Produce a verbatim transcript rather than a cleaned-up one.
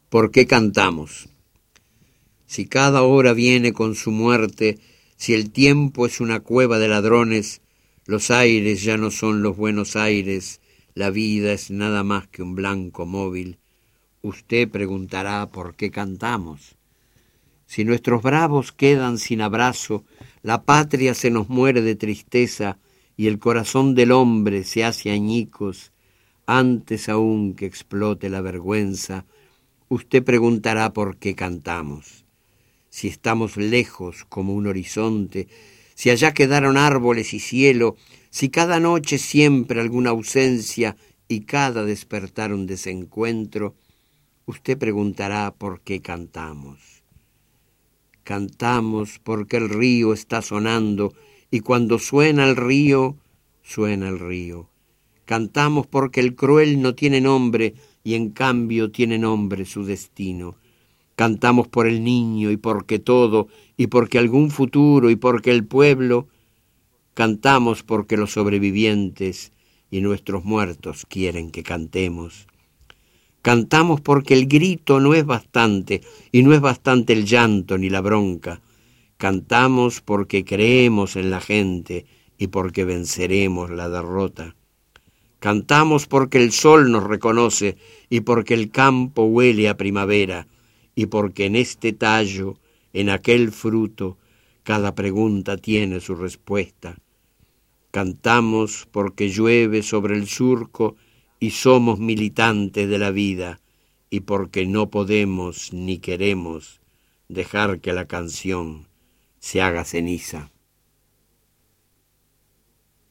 ¿por qué cantamos? Si cada hora viene con su muerte, si el tiempo es una cueva de ladrones, los aires ya no son los buenos aires, la vida es nada más que un blanco móvil, usted preguntará por qué cantamos. Si nuestros bravos quedan sin abrazo, la patria se nos muere de tristeza y el corazón del hombre se hace añicos, antes aún que explote la vergüenza, usted preguntará por qué cantamos. Si estamos lejos como un horizonte, si allá quedaron árboles y cielo, si cada noche siempre alguna ausencia y cada despertar un desencuentro, usted preguntará por qué cantamos. Cantamos porque el río está sonando y cuando suena el río, suena el río. Cantamos porque el cruel no tiene nombre y en cambio tiene nombre su destino. Cantamos por el niño y porque todo, y porque algún futuro y porque el pueblo. Cantamos porque los sobrevivientes y nuestros muertos quieren que cantemos. Cantamos porque el grito no es bastante, y no es bastante el llanto ni la bronca. Cantamos porque creemos en la gente y porque venceremos la derrota. Cantamos porque el sol nos reconoce y porque el campo huele a primavera, y porque en este tallo, en aquel fruto, cada pregunta tiene su respuesta. Cantamos porque llueve sobre el surco y somos militantes de la vida, y porque no podemos ni queremos dejar que la canción se haga ceniza.